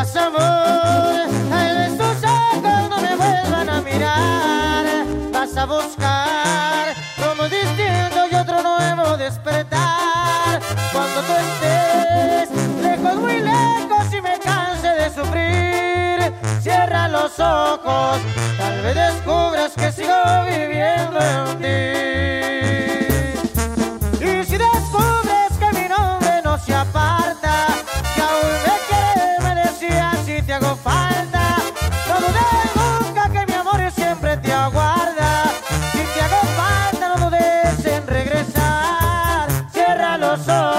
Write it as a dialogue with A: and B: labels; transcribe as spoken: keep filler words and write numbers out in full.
A: vas, amor, tal vez tus ojos no me vuelvan a mirar. Vas a buscar como distinto y otro nuevo despertar. Cuando tú estés lejos, muy lejos y me canse de sufrir, cierra los ojos, tal vez descubras que sigo viviendo en ti. Y si descubres que mi nombre no se aparta, que aún me quieres, me decías si te hago falta. No dudes nunca que mi amor siempre te aguarda. Si te hago falta, no dudes en regresar. Cierra los ojos.